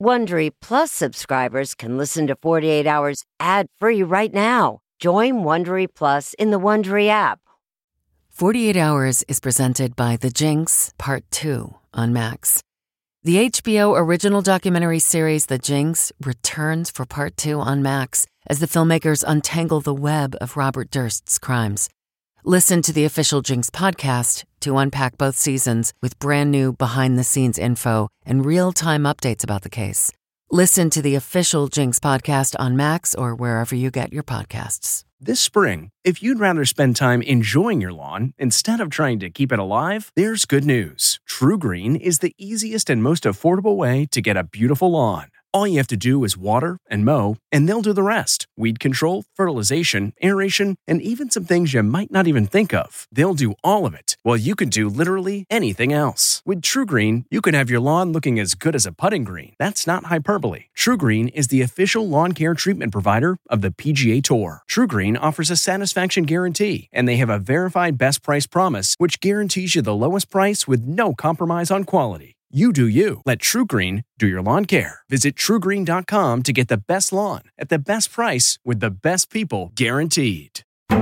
Wondery Plus subscribers can listen to 48 Hours ad-free right now. Join Wondery Plus in the Wondery app. 48 Hours is presented by The Jinx, Part 2 on Max. The HBO original documentary series The Jinx returns for Part 2 on Max as the filmmakers untangle the web of Robert Durst's crimes. Listen to the official Jinx podcast to unpack both seasons with brand new behind-the-scenes info and real-time updates about the case. Listen to the official Jinx podcast on Max or wherever you get your podcasts. This spring, if you'd rather spend time enjoying your lawn instead of trying to keep it alive, there's good news. True Green is the easiest and most affordable way to get a beautiful lawn. All you have to do is water and mow, and they'll do the rest. Weed control, fertilization, aeration, and even some things you might not even think of. They'll do all of it, while you can do literally anything else. With True Green, you can have your lawn looking as good as a putting green. That's not hyperbole. True Green is the official lawn care treatment provider of the PGA Tour. True Green offers a satisfaction guarantee, and they have a verified best price promise, which guarantees you the lowest price with no compromise on quality. You do you. Let True Green do your lawn care. Visit TrueGreen.com to get the best lawn at the best price with the best people guaranteed.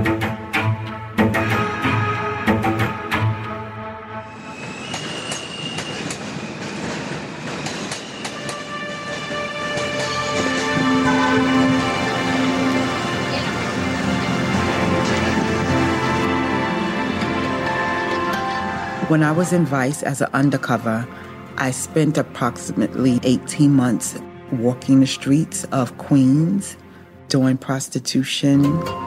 When I was in Vice as an undercover, I spent approximately 18 months walking the streets of Queens, doing prostitution.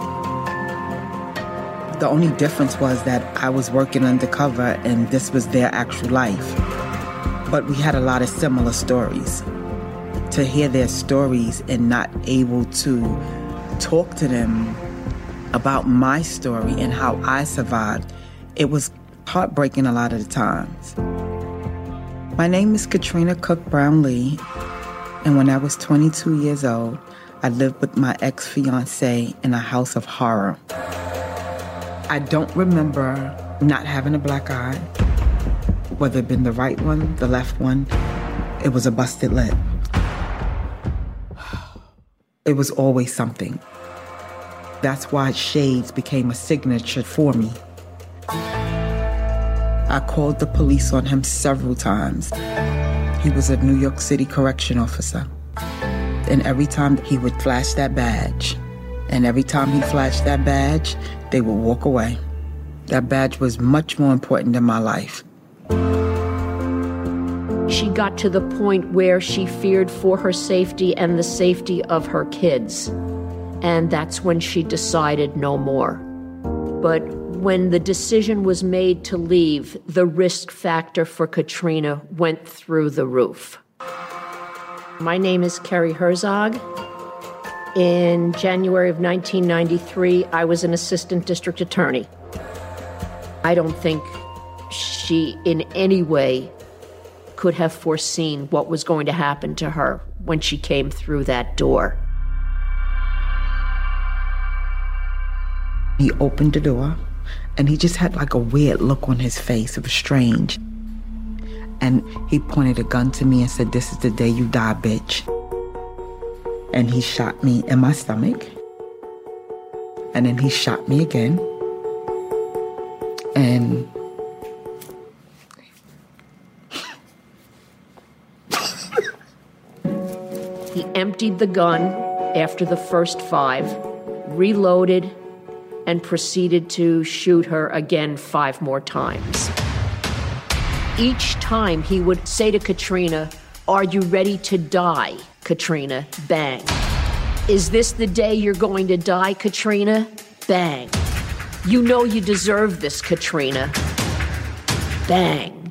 The only difference was that I was working undercover and this was their actual life. But we had a lot of similar stories. To hear their stories and not able to talk to them about my story and how I survived, it was heartbreaking a lot of the times. My name is Katrina Cook Brownlee, and when I was 22 years old, I lived with my ex-fiancé in a house of horror. I don't remember not having a black eye, whether it been the right one, the left one. It was a busted lip. It was always something. That's why shades became a signature for me. I called the police on him several times. He was a New York City correction officer. And every time he would flash that badge, and every time he flashed that badge, they would walk away. That badge was much more important than my life. She got to the point where she feared for her safety and the safety of her kids. And that's when she decided no more. But when the decision was made to leave, the risk factor for Katrina went through the roof. My name is Kerry Herzog. In January of 1993, I was an assistant district attorney. I don't think she in any way could have foreseen what was going to happen to her when she came through that door. He opened the door, and he just had like a weird look on his face. It was strange. And he pointed a gun to me and said, "This is the day you die, bitch." And he shot me in my stomach. And then he shot me again. And he emptied the gun after the first 5, reloaded, and proceeded to shoot her again 5 more times. Each time he would say to Katrina, "Are you ready to die, Katrina?" Bang. "Is this the day you're going to die, Katrina?" Bang. "You know you deserve this, Katrina." Bang.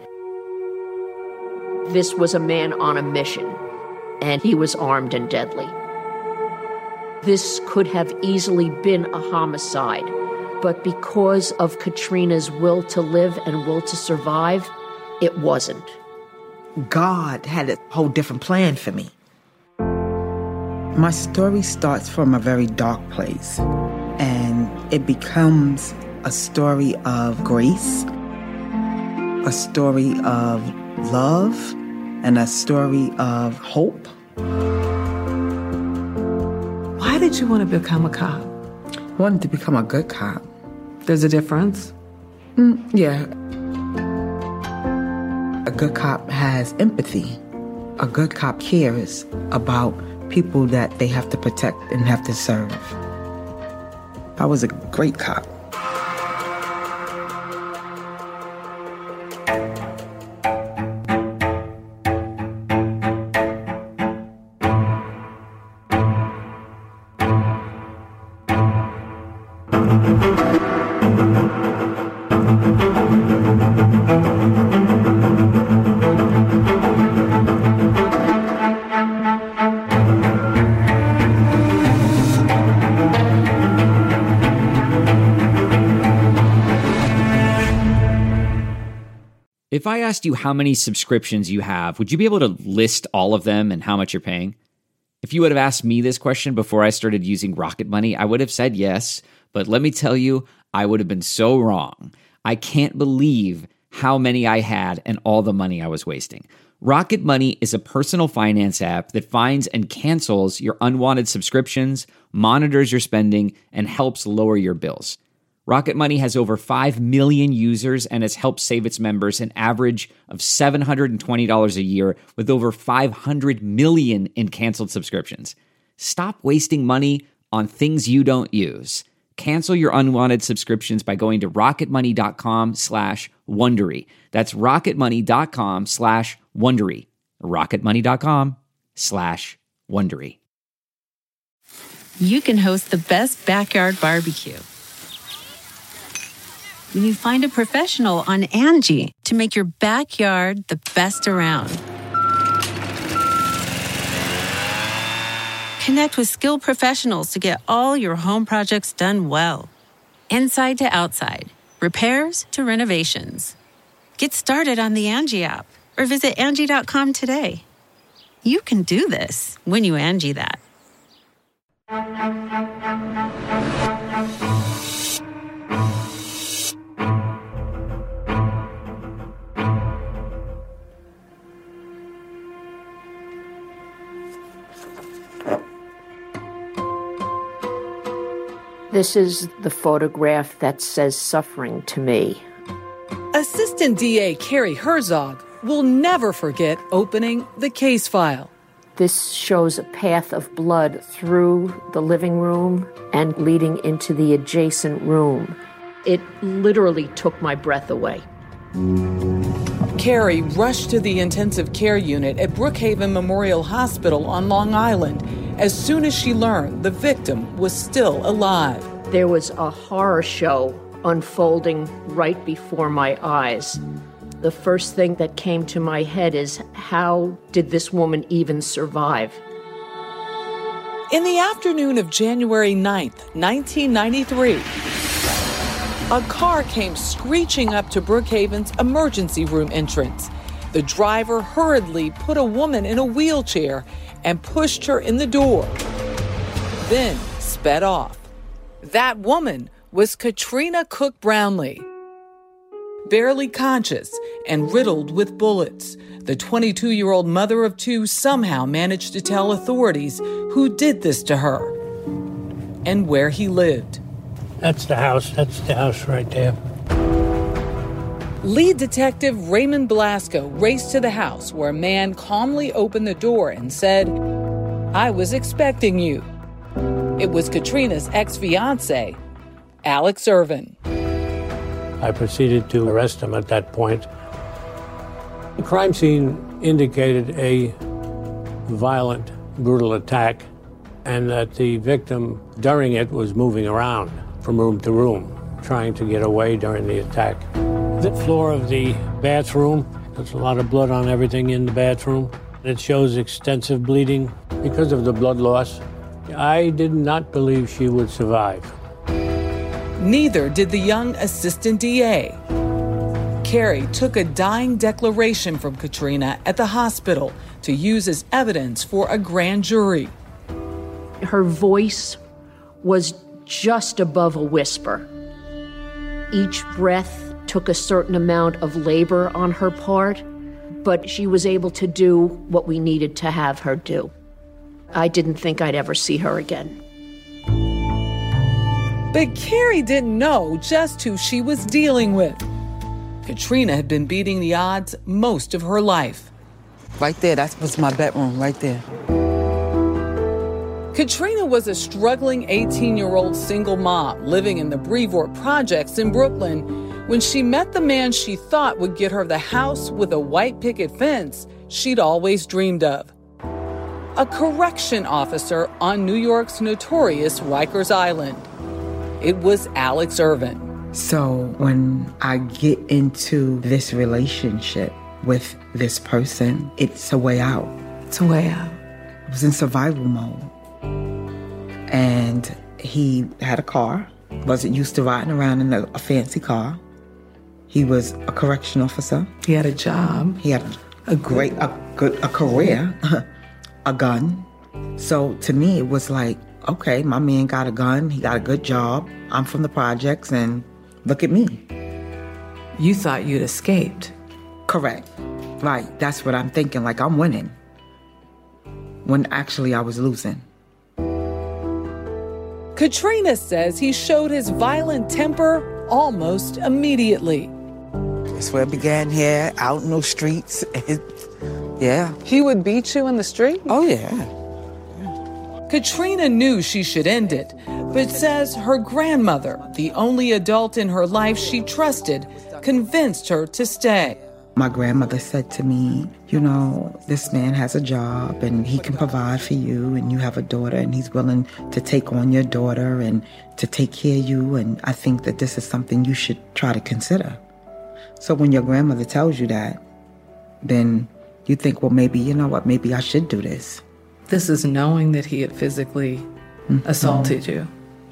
This was a man on a mission, and he was armed and deadly. This could have easily been a homicide, but because of Katrina's will to live and will to survive, it wasn't. God had a whole different plan for me. My story starts from a very dark place, and it becomes a story of grace, a story of love, and a story of hope. Why did you want to become a cop? I wanted to become a good cop. There's a difference? Yeah. A good cop has empathy. A good cop cares about people that they have to protect and have to serve. I was a great cop. If I asked you how many subscriptions you have, would you be able to list all of them and how much you're paying? If you would have asked me this question before I started using Rocket Money, I would have said yes, but let me tell you, I would have been so wrong. I can't believe how many I had and all the money I was wasting. Rocket Money is a personal finance app that finds and cancels your unwanted subscriptions, monitors your spending, and helps lower your bills. Rocket Money has over 5 million users and has helped save its members an average of $720 a year with over 500 million in canceled subscriptions. Stop wasting money on things you don't use. Cancel your unwanted subscriptions by going to rocketmoney.com/Wondery. That's rocketmoney.com/Wondery. rocketmoney.com/Wondery. You can host the best backyard barbecue when you find a professional on Angie to make your backyard the best around. Connect with skilled professionals to get all your home projects done well. Inside to outside, repairs to renovations. Get started on the Angie app or visit Angie.com today. You can do this when you Angie that. This is the photograph that says suffering to me. Assistant DA Carrie Herzog will never forget opening the case file. This shows a path of blood through the living room and leading into the adjacent room. It literally took my breath away. Carrie rushed to the intensive care unit at Brookhaven Memorial Hospital on Long Island as soon as she learned the victim was still alive. There was a horror show unfolding right before my eyes. The first thing that came to my head is, how did this woman even survive? In the afternoon of January 9th, 1993, a car came screeching up to Brookhaven's emergency room entrance. The driver hurriedly put a woman in a wheelchair and pushed her in the door, then sped off. That woman was Katrina Cook Brownlee. Barely conscious and riddled with bullets, the 22-year-old mother of two somehow managed to tell authorities who did this to her and where he lived. That's the house right there. Lead Detective Raymond Blasco raced to the house where a man calmly opened the door and said, "I was expecting you." It was Katrina's ex-fiancé, Alex Irvin. I proceeded to arrest him at that point. The crime scene indicated a violent, brutal attack, and that the victim, during it, was moving around from room to room, trying to get away during the attack. The floor of the bathroom, there's a lot of blood on everything in the bathroom. It shows extensive bleeding because of the blood loss. I did not believe she would survive. Neither did the young assistant DA. Carrie took a dying declaration from Katrina at the hospital to use as evidence for a grand jury. Her voice was just above a whisper. Each breath took a certain amount of labor on her part, but she was able to do what we needed to have her do. I didn't think I'd ever see her again. But Carrie didn't know just who she was dealing with. Katrina had been beating the odds most of her life. Right there, that was my bedroom, right there. Katrina was a struggling 18-year-old single mom living in the Brevoort Projects in Brooklyn when she met the man she thought would get her the house with a white picket fence she'd always dreamed of. A correction officer on New York's notorious Rikers Island. It was Alex Irvin. So when I get into this relationship with this person, it's a way out. It's a way out. I was in survival mode. And he had a car, wasn't used to riding around in a fancy car. He was a correction officer. He had a job. He had a career, a gun. So to me, it was like, okay, my man got a gun, he got a good job. I'm from the projects, and look at me. You thought you'd escaped. Correct. Right, that's what I'm thinking, like I'm winning. When actually I was losing. Katrina says he showed his violent temper almost immediately. That's where it began here, out in those streets. Yeah. He would beat you in the street? Oh, yeah. Katrina knew she should end it, but says her grandmother, the only adult in her life she trusted, convinced her to stay. My grandmother said to me, you know, this man has a job and he can provide for you, and you have a daughter and he's willing to take on your daughter and to take care of you, and I think that this is something you should try to consider. So when your grandmother tells you that, then you think, well, maybe, you know what, maybe I should do this. This is knowing that he had physically assaulted you.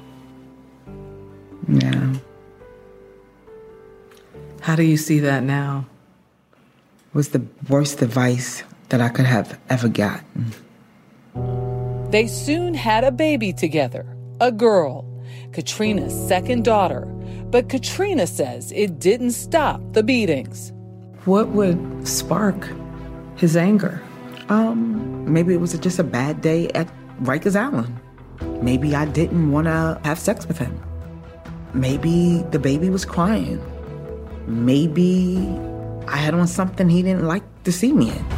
Yeah. How do you see that now? Was the worst advice that I could have ever gotten. They soon had a baby together, a girl, Katrina's second daughter. But Katrina says it didn't stop the beatings. What would spark his anger? Maybe it was just a bad day at Rikers Island. Maybe I didn't want to have sex with him. Maybe the baby was crying. Maybe I had on something he didn't like to see me in.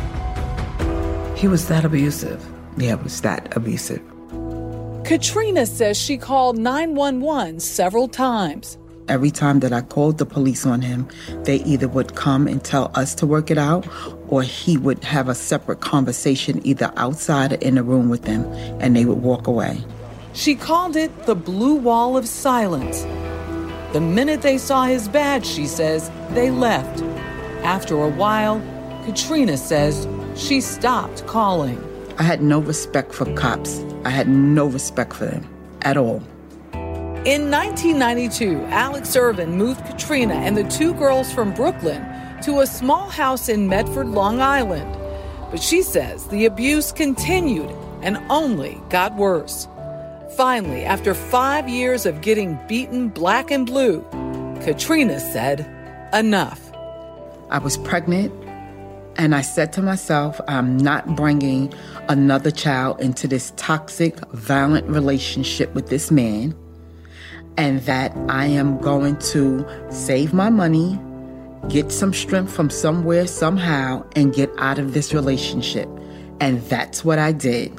He was that abusive. Yeah, it was that abusive. Katrina says she called 911 several times. Every time that I called the police on him, they either would come and tell us to work it out, or he would have a separate conversation either outside or in a room with them, and they would walk away. She called it the blue wall of silence. The minute they saw his badge, she says, they left. After a while, Katrina says she stopped calling. I had no respect for cops. I had no respect for them at all. In 1992, Alex Irvin moved Katrina and the two girls from Brooklyn to a small house in Medford, Long Island. But she says the abuse continued and only got worse. Finally, after 5 years of getting beaten black and blue, Katrina said, enough. I was pregnant, and I said to myself, I'm not bringing another child into this toxic, violent relationship with this man, and that I am going to save my money, get some strength from somewhere, somehow, and get out of this relationship. And that's what I did.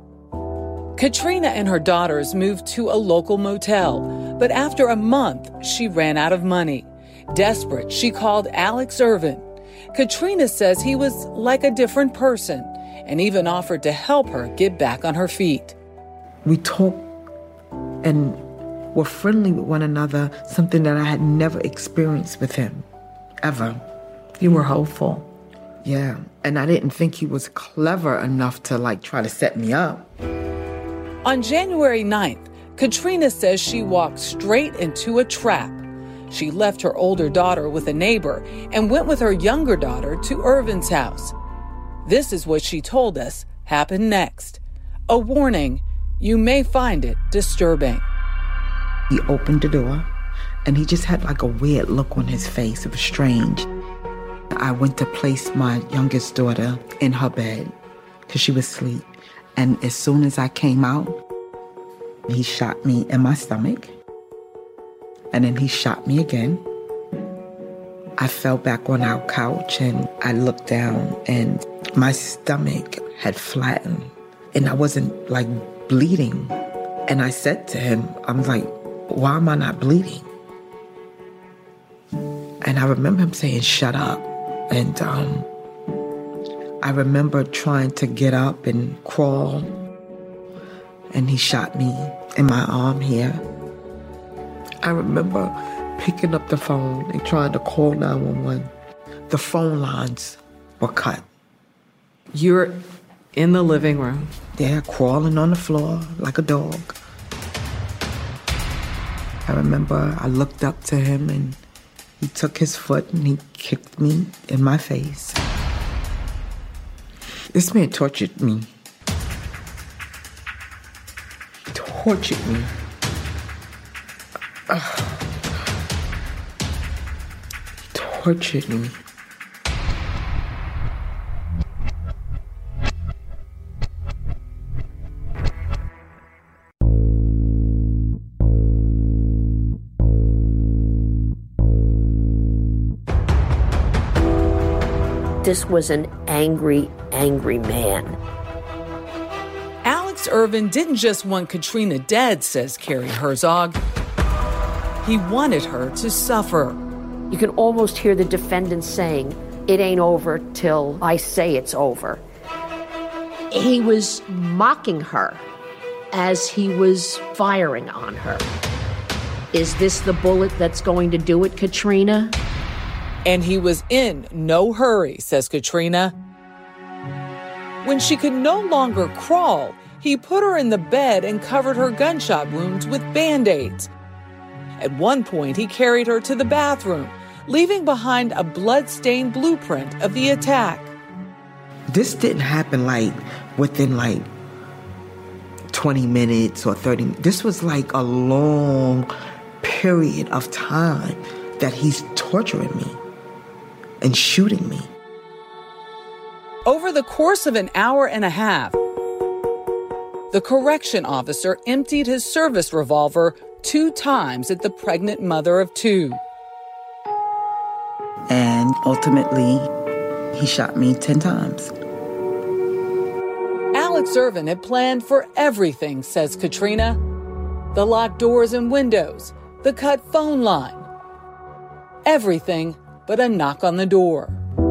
Katrina and her daughters moved to a local motel, but after a month, she ran out of money. Desperate, she called Alex Irvin. Katrina says he was like a different person and even offered to help her get back on her feet. We talked and were friendly with one another, something that I had never experienced with him, ever. You were hopeful. Yeah, and I didn't think he was clever enough to, try to set me up. On January 9th, Katrina says she walked straight into a trap. She left her older daughter with a neighbor and went with her younger daughter to Irvin's house. This is what she told us happened next. A warning, you may find it disturbing. He opened the door, and he just had a weird look on his face. It was strange. I went to place my youngest daughter in her bed because she was asleep. And as soon as I came out, he shot me in my stomach. And then he shot me again. I fell back on our couch and I looked down and my stomach had flattened and I wasn't like bleeding. And I said to him, I'm like, why am I not bleeding? And I remember him saying, shut up. And I remember trying to get up and crawl. And he shot me in my arm here. I remember picking up the phone and trying to call 911. The phone lines were cut. You're in the living room. Yeah, crawling on the floor like a dog. I remember I looked up to him and he took his foot and he kicked me in my face. This man tortured me. Tortured me. Tortured me. This was an angry, angry man. Alex Irvin didn't just want Katrina dead, says Carrie Herzog. He wanted her to suffer. You can almost hear the defendant saying, it ain't over till I say it's over. He was mocking her as he was firing on her. Is this the bullet that's going to do it, Katrina? And he was in no hurry, says Katrina. When she could no longer crawl, he put her in the bed and covered her gunshot wounds with Band-Aids. At one point, he carried her to the bathroom, leaving behind a blood-stained blueprint of the attack. This didn't happen within 20 minutes or 30 minutes. This was like a long period of time that he's torturing me and shooting me. Over the course of an hour and a half, the correction officer emptied his service revolver 2 times at the pregnant mother of 2. And ultimately, he shot me 10 times. Alex Irvin had planned for everything, says Katrina. The locked doors and windows, the cut phone line. Everything but a knock on the door.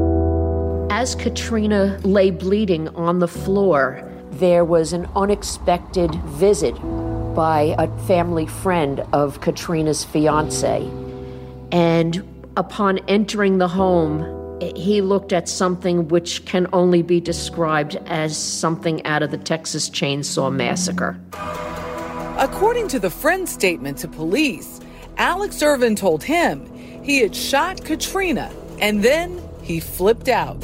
As Katrina lay bleeding on the floor, there was an unexpected visit by a family friend of Katrina's fiance. And upon entering the home, he looked at something which can only be described as something out of the Texas Chainsaw Massacre. According to the friend's statement to police, Alex Irvin told him he had shot Katrina and then he flipped out.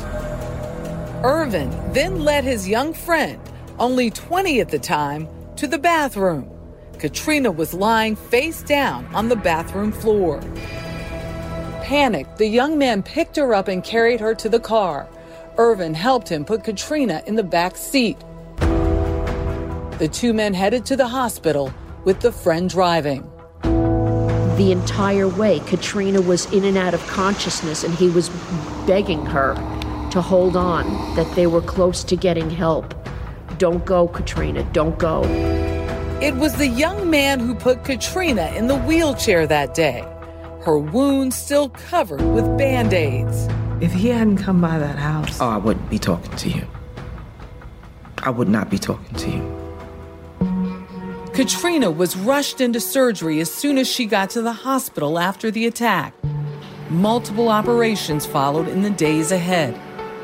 Irvin then led his young friend, only 20 at the time, to the bathroom. Katrina was lying face down on the bathroom floor. Panicked, the young man picked her up and carried her to the car. Irvin helped him put Katrina in the back seat. The 2 men headed to the hospital with the friend driving. The entire way, Katrina was in and out of consciousness, and he was begging her to hold on, that they were close to getting help. Don't go, Katrina, don't go. It was the young man who put Katrina in the wheelchair that day, her wounds still covered with Band-Aids. If he hadn't come by that house... Oh, I wouldn't be talking to you. I would not be talking to you. Katrina was rushed into surgery as soon as she got to the hospital after the attack. Multiple operations followed in the days ahead.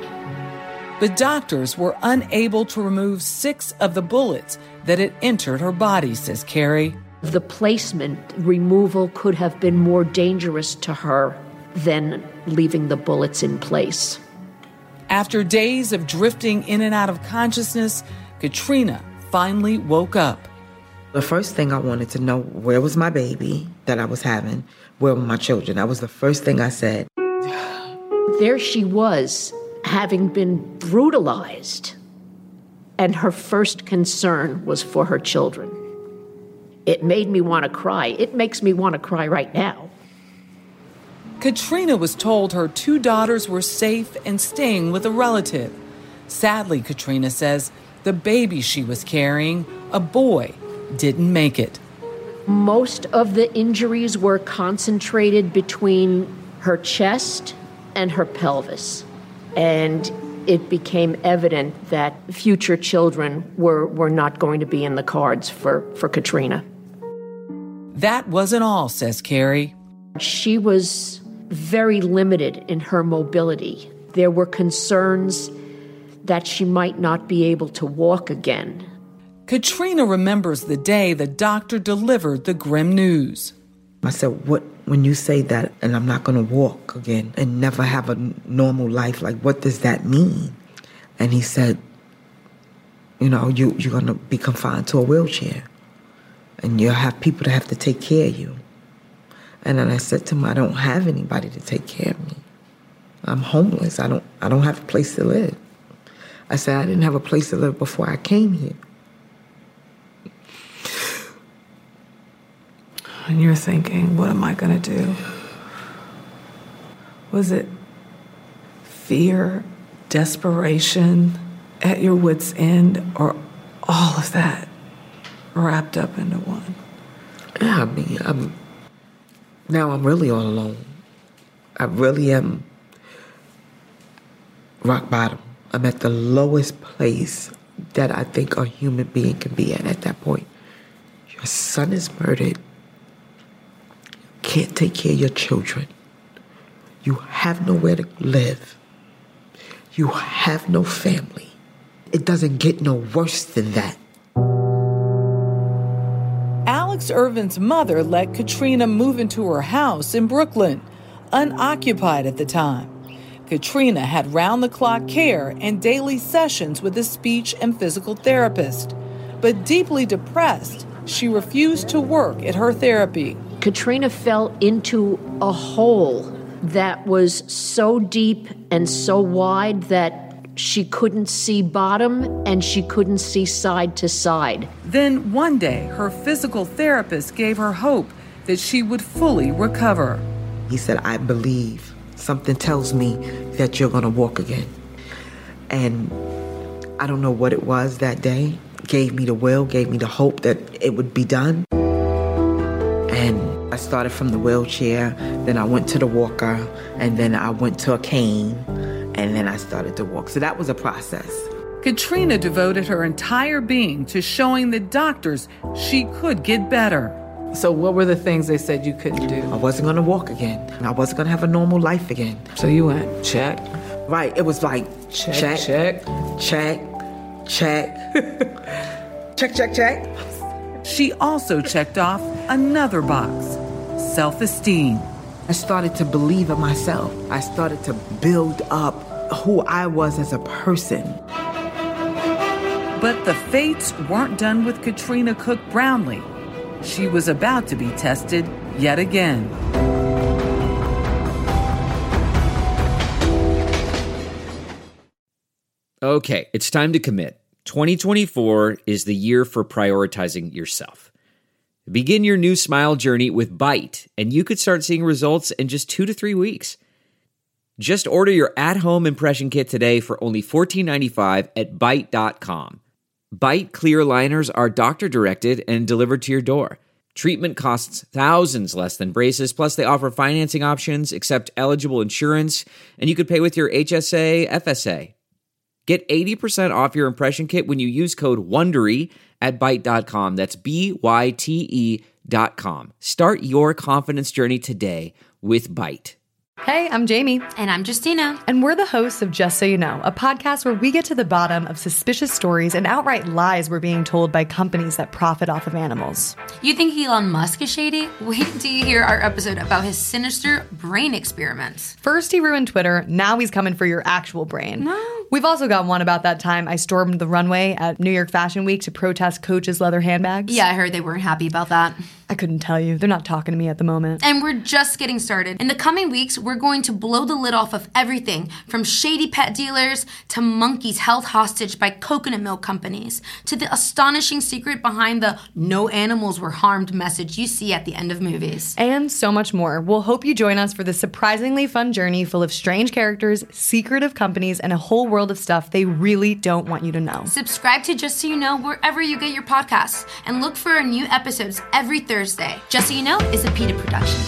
But doctors were unable to remove 6 of the bullets that had entered her body, says Carrie. The placement removal could have been more dangerous to her than leaving the bullets in place. After days of drifting in and out of consciousness, Katrina finally woke up. The first thing I wanted to know, where was my baby that I was having? Where were my children? That was the first thing I said. there she was, having been brutalized, and her first concern was for her children. It made me want to cry. It makes me want to cry right now. Katrina was told her 2 daughters were safe and staying with a relative. Sadly, Katrina says, the baby she was carrying, a boy, didn't make it. Most of the injuries were concentrated between her chest and her pelvis. And it became evident that future children were not going to be in the cards for Katrina. That wasn't all, says Carrie. She was very limited in her mobility. There were concerns that she might not be able to walk again. Katrina remembers the day the doctor delivered the grim news. I said, what, when you say that and I'm not going to walk again and never have a normal life, like, what does that mean? And he said, you're going to be confined to a wheelchair and you'll have people that have to take care of you. And then I said to him, I don't have anybody to take care of me. I'm homeless. I don't have a place to live. I said, I didn't have a place to live before I came here. And you're thinking, what am I going to do? Was it fear, desperation, at your wit's end, or all of that wrapped up into one? Yeah, I mean, now I'm really all alone. I really am rock bottom. I'm at the lowest place that I think a human being can be at that point. Your son is murdered. Can't take care of your children. You have nowhere to live. You have no family. It doesn't get no worse than that. Alex Irvin's mother let Katrina move into her house in Brooklyn, unoccupied at the time. Katrina had round-the-clock care and daily sessions with a speech and physical therapist. But deeply depressed, she refused to work at her therapy. Katrina fell into a hole that was so deep and so wide that she couldn't see bottom and she couldn't see side to side. Then one day, her physical therapist gave her hope that she would fully recover. He said, I believe. Something tells me that you're going to walk again. And I don't know what it was that day. Gave me the will, gave me the hope that it would be done. And I started from the wheelchair, then I went to the walker, and then I went to a cane, and then I started to walk. So that was a process. Katrina devoted her entire being to showing the doctors she could get better. So what were the things they said you couldn't do? I wasn't going to walk again. I wasn't going to have a normal life again. So you went, check. Right. It was like, check. Check. She also checked off another box, self-esteem. I started to believe in myself. I started to build up who I was as a person. But the fates weren't done with Katrina Cook Brownlee. She was about to be tested yet again. Okay, it's time to commit. 2024 is the year for prioritizing yourself. Begin your new smile journey with Byte, and you could start seeing results in just 2 to 3 weeks. Just order your at-home impression kit today for only $14.95 at Byte.com. Byte clear liners are doctor-directed and delivered to your door. Treatment costs thousands less than braces, plus they offer financing options, accept eligible insurance, and you could pay with your HSA, FSA. Get 80% off your impression kit when you use code WONDERY at Byte.com. That's BYTE.com. Start your confidence journey today with Byte. Hey, I'm Jamie. And I'm Justina. And we're the hosts of Just So You Know, a podcast where we get to the bottom of suspicious stories and outright lies we're being told by companies that profit off of animals. You think Elon Musk is shady? Wait till you hear our episode about his sinister brain experiments. First he ruined Twitter, now he's coming for your actual brain. No. We've also got one about that time I stormed the runway at New York Fashion Week to protest Coach's leather handbags. Yeah, I heard they weren't happy about that. I couldn't tell you. They're not talking to me at the moment. And we're just getting started. In the coming weeks, we're going to blow the lid off of everything from shady pet dealers to monkeys held hostage by coconut milk companies to the astonishing secret behind the "no animals were harmed" message you see at the end of movies. And so much more. We'll hope you join us for this surprisingly fun journey full of strange characters, secretive companies, and a whole world of stuff they really don't want you to know. Subscribe to Just So You Know wherever you get your podcasts and look for our new episodes every Thursday. Just So You Know is a PETA production.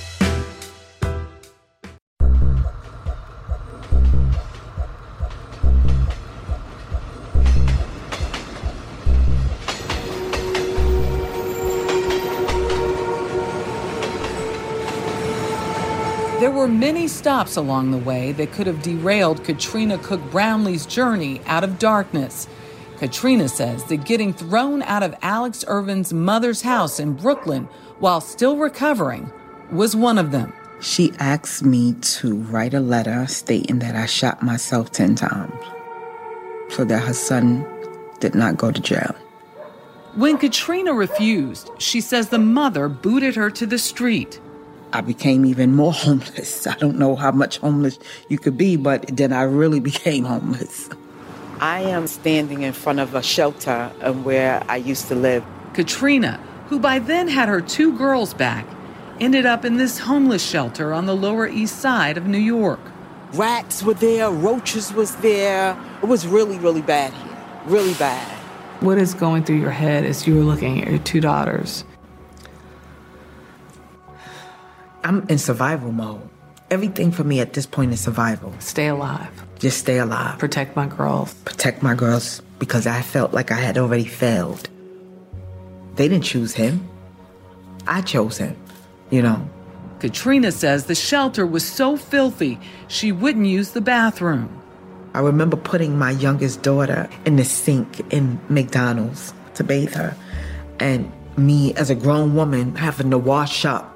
There were many stops along the way that could have derailed Katrina Cook Brownlee's journey out of darkness. Katrina says that getting thrown out of Alex Irvin's mother's house in Brooklyn while still recovering was one of them. She asked me to write a letter stating that I shot myself 10 times so that her son did not go to jail. When Katrina refused, she says the mother booted her to the street. I became even more homeless. I don't know how much homeless you could be, but then I really became homeless. I am standing in front of a shelter where I used to live. Katrina, who by then had her 2 girls back, ended up in this homeless shelter on the Lower East Side of New York. Rats were there, roaches was there. It was really, really bad here. Really bad. What is going through your head as you were looking at your 2 daughters? I'm in survival mode. Everything for me at this point is survival. Stay alive. Just stay alive. Protect my girls. Protect my girls because I felt like I had already failed. They didn't choose him. I chose him, you know. Katrina says the shelter was so filthy, she wouldn't use the bathroom. I remember putting my youngest daughter in the sink in McDonald's to bathe her. And me, as a grown woman, having to wash up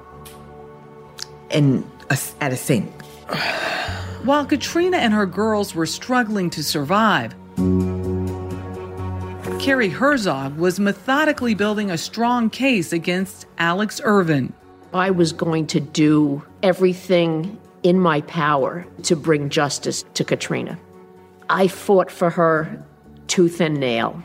at a sink. While Katrina and her girls were struggling to survive, Carrie Herzog was methodically building a strong case against Alex Irvin. I was going to do everything in my power to bring justice to Katrina. I fought for her tooth and nail.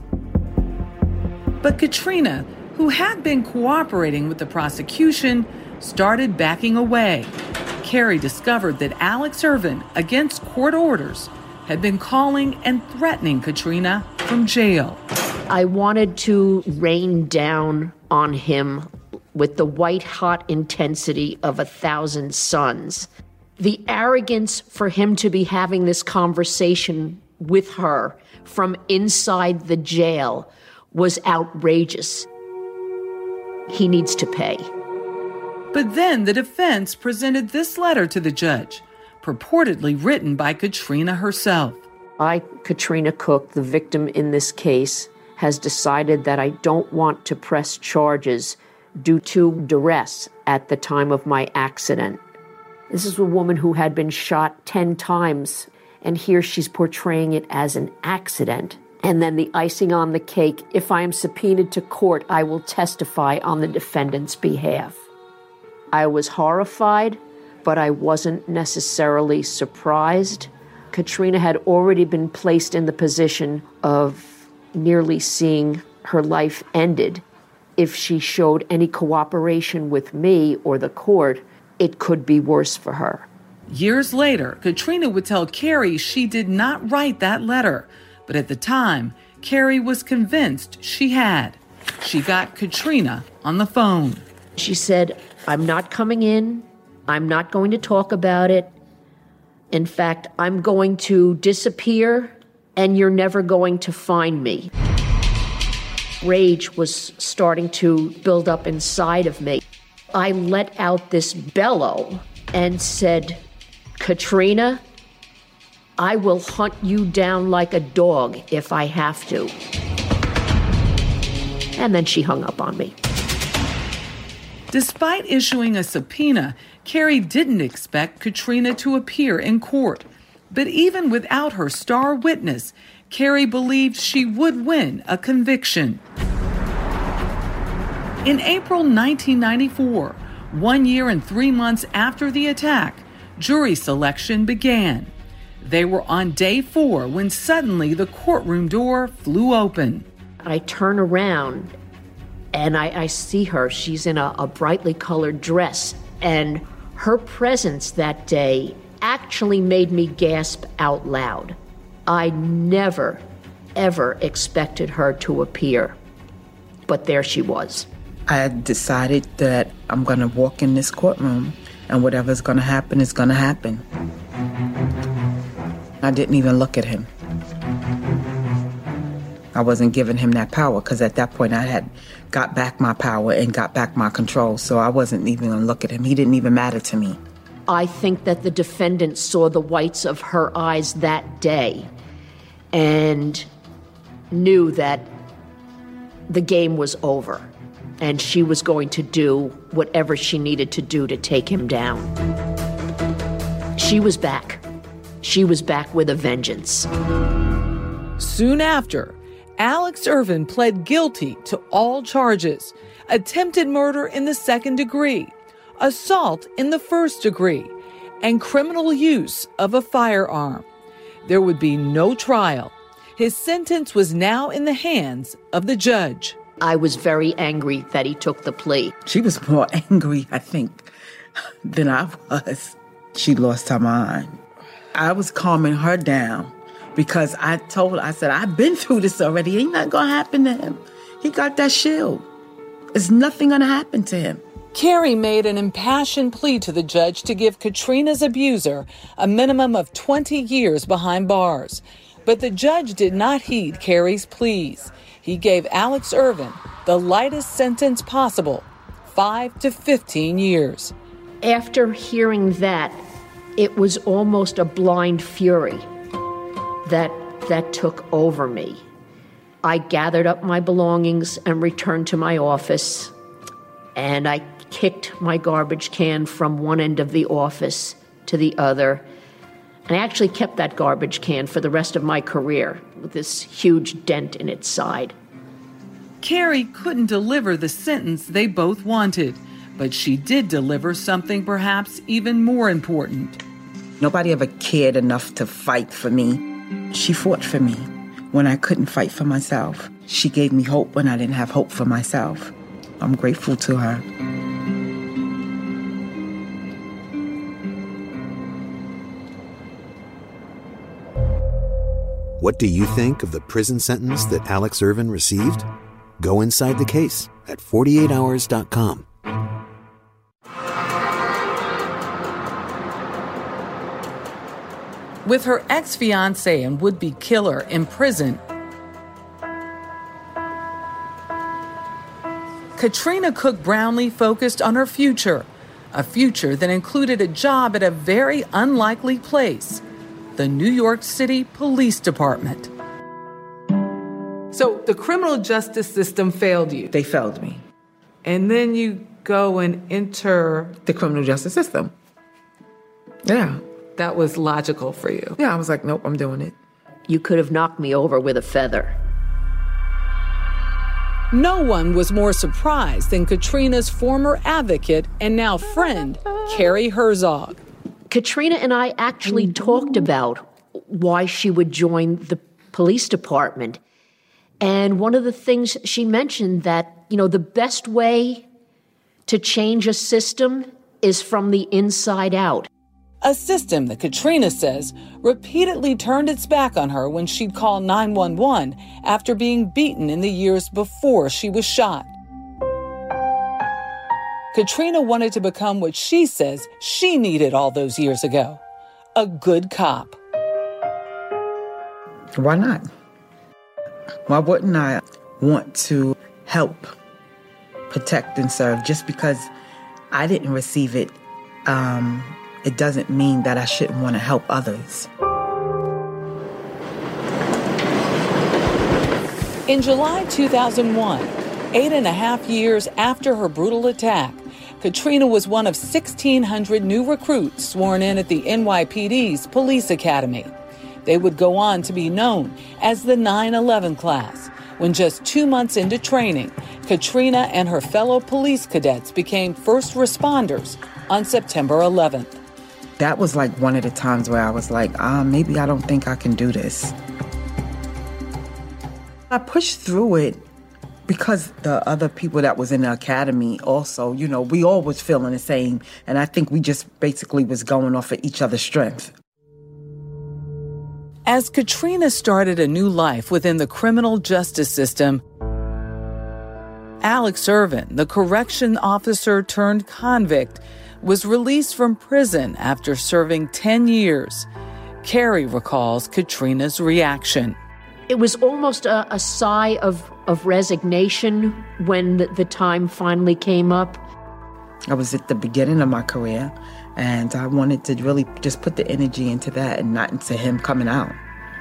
But Katrina, who had been cooperating with the prosecution, started backing away. Carrie discovered that Alex Irvin, against court orders, had been calling and threatening Katrina from jail. I wanted to rain down on him with the white-hot intensity of 1,000 suns. The arrogance for him to be having this conversation with her from inside the jail was outrageous. He needs to pay. But then the defense presented this letter to the judge, purportedly written by Katrina herself. I, Katrina Cook, the victim in this case, has decided that I don't want to press charges due to duress at the time of my accident. This is a woman who had been shot 10 times, and here she's portraying it as an accident. And then the icing on the cake, if I am subpoenaed to court, I will testify on the defendant's behalf. I was horrified, but I wasn't necessarily surprised. Katrina had already been placed in the position of nearly seeing her life ended. If she showed any cooperation with me or the court, it could be worse for her. Years later, Katrina would tell Carrie she did not write that letter, but at the time, Carrie was convinced she had. She got Katrina on the phone. She said, "I'm not coming in. I'm not going to talk about it. In fact, I'm going to disappear, and you're never going to find me." Rage was starting to build up inside of me. I let out this bellow and said, "Katrina, I will hunt you down like a dog if I have to." And then she hung up on me. Despite issuing a subpoena, Carrie didn't expect Katrina to appear in court. But even without her star witness, Carrie believed she would win a conviction. In April 1994, 1 year and 3 months after the attack, jury selection began. They were on day 4 when suddenly the courtroom door flew open. I turn around and I see her. She's in a brightly colored dress, and her presence that day actually made me gasp out loud. I never, ever expected her to appear, but there she was. I had decided that I'm going to walk in this courtroom, and whatever's going to happen is going to happen. I didn't even look at him. I wasn't giving him that power, because at that point I had got back my power and got back my control, so I wasn't even going to look at him. He didn't even matter to me. I think that the defendant saw the whites of her eyes that day and knew that the game was over and she was going to do whatever she needed to do to take him down. She was back. She was back with a vengeance. Soon after, Alex Irvin pled guilty to all charges: attempted murder in the 2nd degree, assault in the 1st degree, and criminal use of a firearm. There would be no trial. His sentence was now in the hands of the judge. I was very angry that he took the plea. She was more angry, I think, than I was. She lost her mind. I was calming her down because I said, I've been through this already. Ain't nothing gonna happen to him. He got that shield. There's nothing gonna happen to him. Carrie made an impassioned plea to the judge to give Katrina's abuser a minimum of 20 years behind bars. But the judge did not heed Carrie's pleas. He gave Alex Irvin the lightest sentence possible, 5 to 15 years. After hearing that, it was almost a blind fury that took over me. I gathered up my belongings and returned to my office, and I kicked my garbage can from one end of the office to the other. And I actually kept that garbage can for the rest of my career with this huge dent in its side. Carrie couldn't deliver the sentence they both wanted, but she did deliver something perhaps even more important. Nobody ever cared enough to fight for me. She fought for me when I couldn't fight for myself. She gave me hope when I didn't have hope for myself. I'm grateful to her. What do you think of the prison sentence that Alex Irvin received? Go inside the case at 48hours.com. With her ex-fiancé and would-be killer in prison, Katrina Cook Brownlee focused on her future, a future that included a job at a very unlikely place, the New York City Police Department. So the criminal justice system failed you. They failed me. And then you go and enter the criminal justice system. Yeah. That was logical for you. Yeah, I was like, nope, I'm doing it. You could have knocked me over with a feather. No one was more surprised than Katrina's former advocate and now friend, Carrie Herzog. Katrina and I actually talked about why she would join the police department. And one of the things she mentioned that, the best way to change a system is from the inside out. A system that Katrina says repeatedly turned its back on her when she'd call 911 after being beaten in the years before she was shot. Katrina wanted to become what she says she needed all those years ago, a good cop. Why not? Why wouldn't I want to help, protect, and serve? Just because I didn't receive it, it doesn't mean that I shouldn't want to help others. In July 2001, 8.5 years after her brutal attack, Katrina was one of 1,600 new recruits sworn in at the NYPD's Police Academy. They would go on to be known as the 9/11 class, when just 2 months into training, Katrina and her fellow police cadets became first responders on September 11th. That was like one of the times where I was like, maybe I don't think I can do this. I pushed through it because the other people that was in the academy also, we all was feeling the same. And I think we just basically was going off of each other's strength. As Katrina started a new life within the criminal justice system, Alex Irvin, the correction officer turned convict, was released from prison after serving 10 years. Carrie recalls Katrina's reaction. It was almost a sigh of resignation when the time finally came up. I was at the beginning of my career, and I wanted to really just put the energy into that and not into him coming out.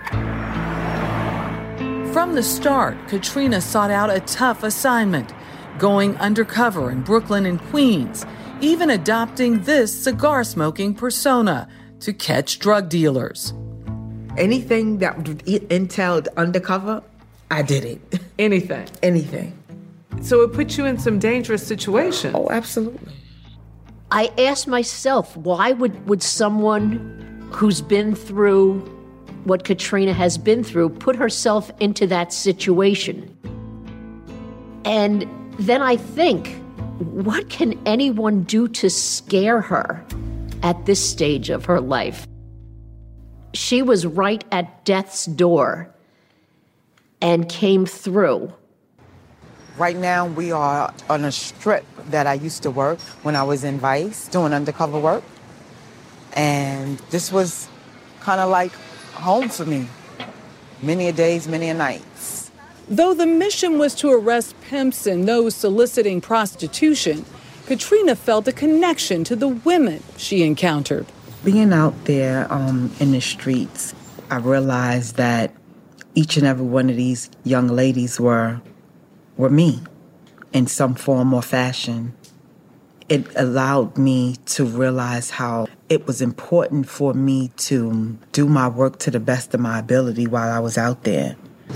From the start, Katrina sought out a tough assignment, going undercover in Brooklyn and Queens, even adopting this cigar-smoking persona to catch drug dealers. Anything that entailed undercover, I did it. Anything? Anything. So it put you in some dangerous situations. Oh, absolutely. I asked myself, why would someone who's been through what Katrina has been through put herself into that situation? And then I think, what can anyone do to scare her at this stage of her life? She was right at death's door and came through. Right now, we are on a strip that I used to work when I was in Vice, doing undercover work. And this was kind of like home for me. Many a days, many a nights. Though the mission was to arrest pimps and those soliciting prostitution, Katrina felt a connection to the women she encountered. Being out there in the streets, I realized that each and every one of these young ladies were me in some form or fashion. It allowed me to realize how it was important for me to do my work to the best of my ability while I was out there.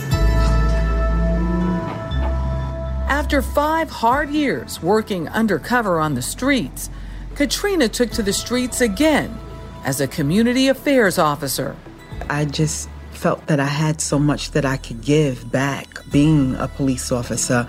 After 5 hard years working undercover on the streets, Katrina took to the streets again as a community affairs officer. I just felt that I had so much that I could give back being a police officer.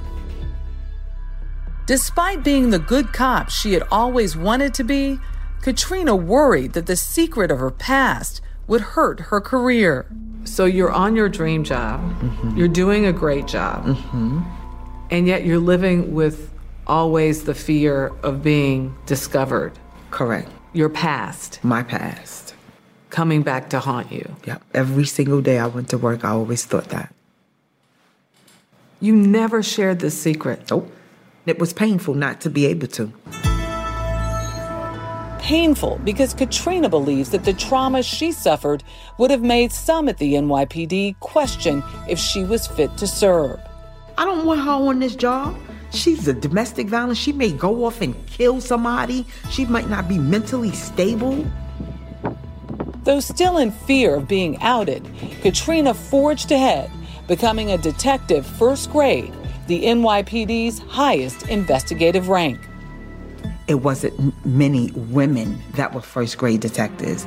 Despite being the good cop she had always wanted to be, Katrina worried that the secret of her past would hurt her career. So you're on your dream job. Mm-hmm. You're doing a great job. Mm-hmm. And yet you're living with always the fear of being discovered. Correct. Your past. My past. Coming back to haunt you. Yep. Every single day I went to work, I always thought that. You never shared this secret. Nope. It was painful not to be able to. Painful because Katrina believes that the trauma she suffered would have made some at the NYPD question if she was fit to serve. I don't want her on this job. She's a domestic violence. She may go off and kill somebody. She might not be mentally stable. Though still in fear of being outed, Katrina forged ahead, becoming a detective first grade, the NYPD's highest investigative rank. It wasn't many women that were first grade detectives.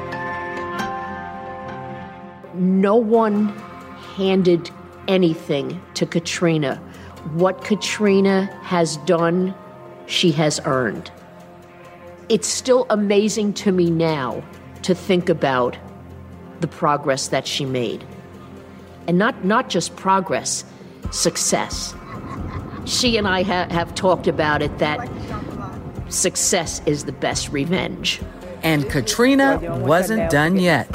No one handed anything to Katrina. What Katrina has done, she has earned. It's still amazing to me now to think about the progress that she made. And not just progress, success. She and I have talked about it, that success is the best revenge. And Katrina wasn't done yet.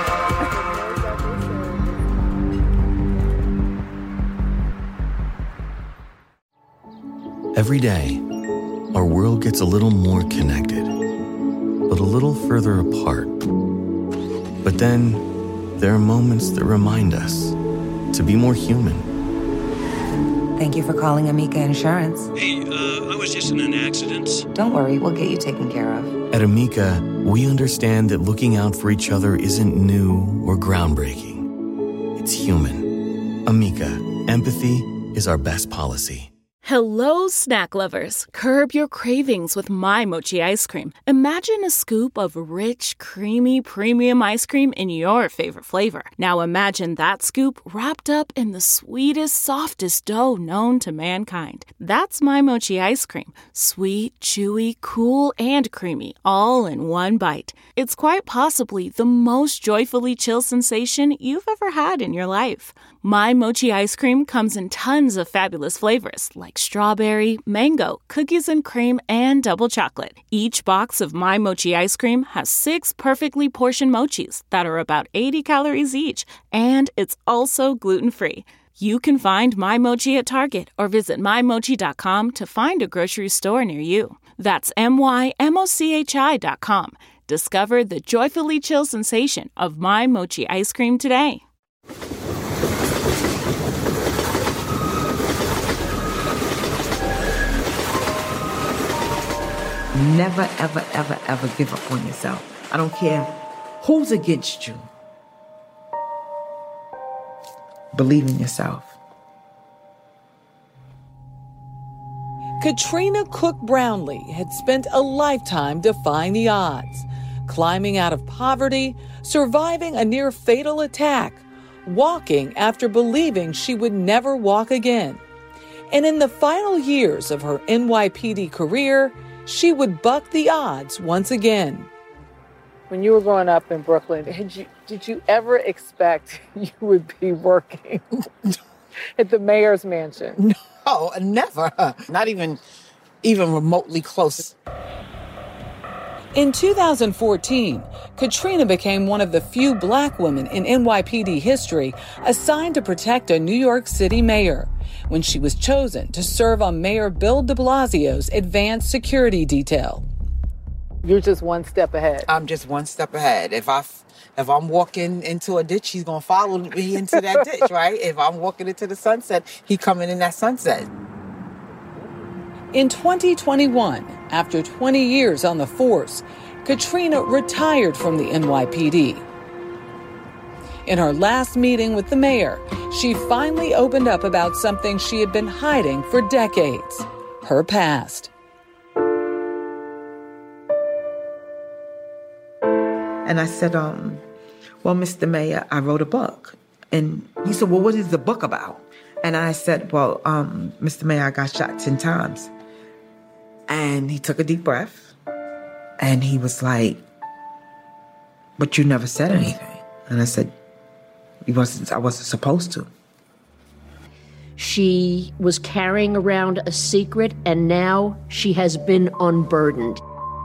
Every day, our world gets a little more connected, but a little further apart. But then, there are moments that remind us to be more human. Thank you for calling Amica Insurance. Hey, I was just in an accident. Don't worry, we'll get you taken care of. At Amica, we understand that looking out for each other isn't new or groundbreaking. It's human. Amica, Empathy is our best policy. Hello, snack lovers. Curb your cravings with My Mochi ice cream. Imagine a scoop of rich, creamy, premium ice cream in your favorite flavor. Now imagine that scoop wrapped up in the sweetest, softest dough known to mankind. That's My Mochi ice cream. Sweet, chewy, cool, and creamy, all in one bite. It's quite possibly the most joyfully chill sensation you've ever had in your life. My Mochi ice cream comes in tons of fabulous flavors like strawberry, mango, cookies and cream, and double chocolate. Each box of My Mochi ice cream has 6 perfectly portioned mochis that are about 80 calories each, and it's also gluten-free. You can find My Mochi at Target or visit mymochi.com to find a grocery store near you. That's mymochi.com. Discover the joyfully chill sensation of My Mochi ice cream today. Never, ever, ever, ever give up on yourself. I don't care who's against you. Believe in yourself. Katrina Cook Brownlee had spent a lifetime defying the odds, climbing out of poverty, surviving a near-fatal attack, walking after believing she would never walk again. And in the final years of her NYPD career, she would buck the odds once again. When you were growing up in Brooklyn, did you ever expect you would be working at the mayor's mansion? No, never. Not even remotely close. In 2014, Katrina became one of the few black women in NYPD history assigned to protect a New York City mayor when she was chosen to serve on Mayor Bill de Blasio's advanced security detail. You're just one step ahead. I'm just one step ahead. If I'm walking into a ditch, he's going to follow me into that ditch, right? If I'm walking into the sunset, he coming in that sunset. In 2021, after 20 years on the force, Katrina retired from the NYPD. In her last meeting with the mayor, she finally opened up about something she had been hiding for decades, her past. And I said, well, Mr. Mayor, I wrote a book. And he said, well, what is the book about? And I said, well, Mr. Mayor, I got shot 10 times. And he took a deep breath. And he was like, but you never said anything. And I said, I wasn't supposed to. She was carrying around a secret, and now she has been unburdened.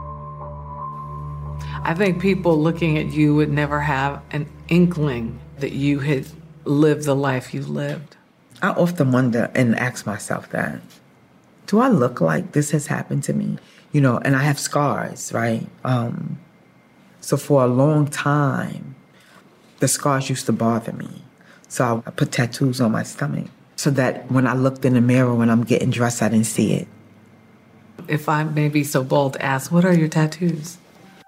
I think people looking at you would never have an inkling that you had lived the life you lived. I often wonder and ask myself that. Do I look like this has happened to me? You know, and I have scars, right? So for a long time, the scars used to bother me. So I put tattoos on my stomach so that when I looked in the mirror when I'm getting dressed, I didn't see it. If I may be so bold to ask, what are your tattoos?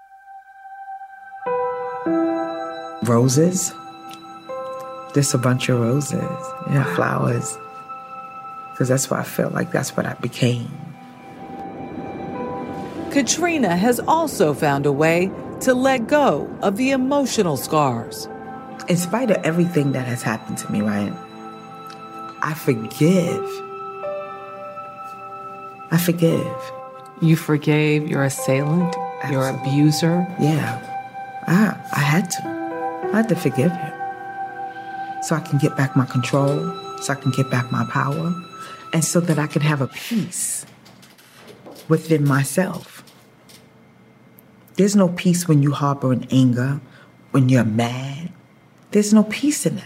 Roses. Just a bunch of roses. Yeah, flowers. Because that's what I felt like. That's what I became. Katrina has also found a way to let go of the emotional scars. In spite of everything that has happened to me, right? I forgive. I forgive. You forgave your assailant, absolutely. Your abuser? Yeah. I had to. I had to forgive him. So I can get back my control, so I can get back my power, and so that I can have a peace within myself. There's no peace when you harbor in anger, when you're mad. There's no peace in that.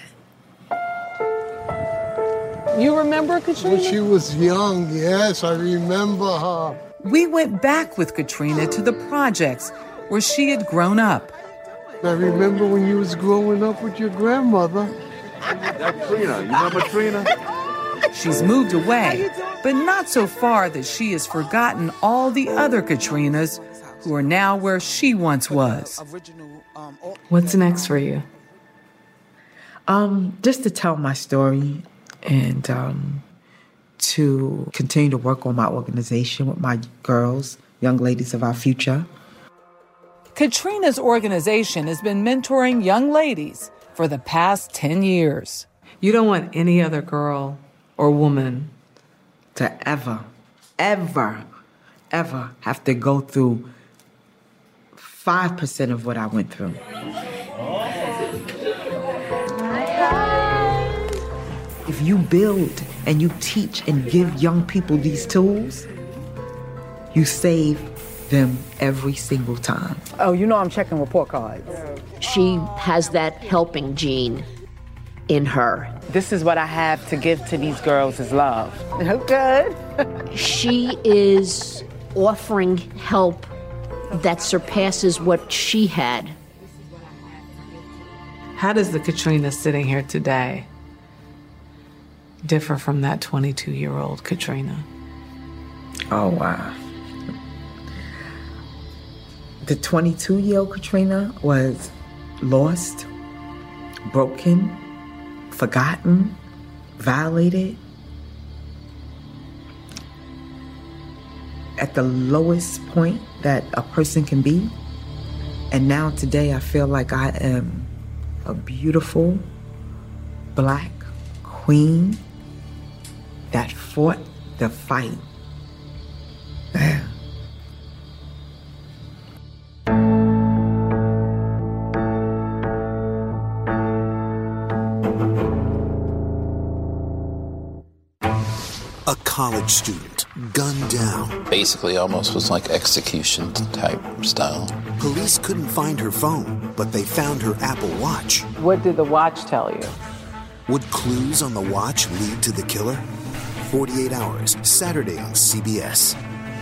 You remember Katrina? When she was young, yes, I remember her. We went back with Katrina to the projects where she had grown up. I remember when you was growing up with your grandmother. That's Trina. You remember Trina? She's moved away, but not so far that she has forgotten all the other Katrinas who are now where she once was. What's next for you? Just to tell my story and to continue to work on my organization with my girls, young ladies of our future. Katrina's organization has been mentoring young ladies for the past 10 years. You don't want any other girl or woman to ever have to go through 5% of what I went through. If you build and you teach and give young people these tools, you save them every single time. Oh, you know I'm checking report cards. She has that helping gene in her. This is what I have to give to these girls is love. Good. She is offering help that surpasses what she had. How does the Katrina sitting here today differ from that 22-year-old Katrina? Oh, wow. The 22-year-old Katrina was lost, broken, forgotten, violated. At the lowest point that a person can be. And now today I feel like I am a beautiful Black queen that fought the fight. A college student gunned down. Basically, almost was like execution type style. Police couldn't find her phone, but they found her Apple Watch. What did the watch tell you? Would clues on the watch lead to the killer? 48 Hours, Saturday on CBS.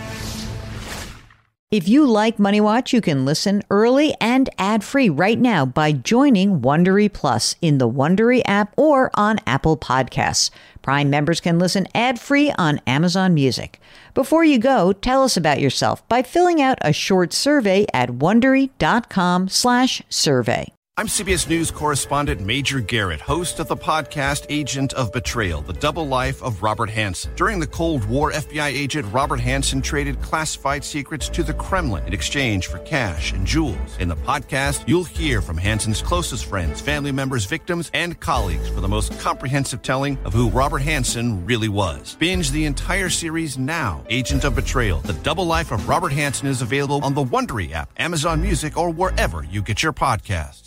If you like Money Watch, you can listen early and ad-free right now by joining Wondery Plus in the Wondery app or on Apple Podcasts. Prime members can listen ad-free on Amazon Music. Before you go, tell us about yourself by filling out a short survey at Wondery.com/survey. I'm CBS News correspondent Major Garrett, host of the podcast Agent of Betrayal, the double life of Robert Hanssen. During the Cold War, FBI agent Robert Hanssen traded classified secrets to the Kremlin in exchange for cash and jewels. In the podcast, you'll hear from Hanssen's closest friends, family members, victims, and colleagues for the most comprehensive telling of who Robert Hanssen really was. Binge the entire series now. Agent of Betrayal, the double life of Robert Hanssen is available on the Wondery app, Amazon Music, or wherever you get your podcasts.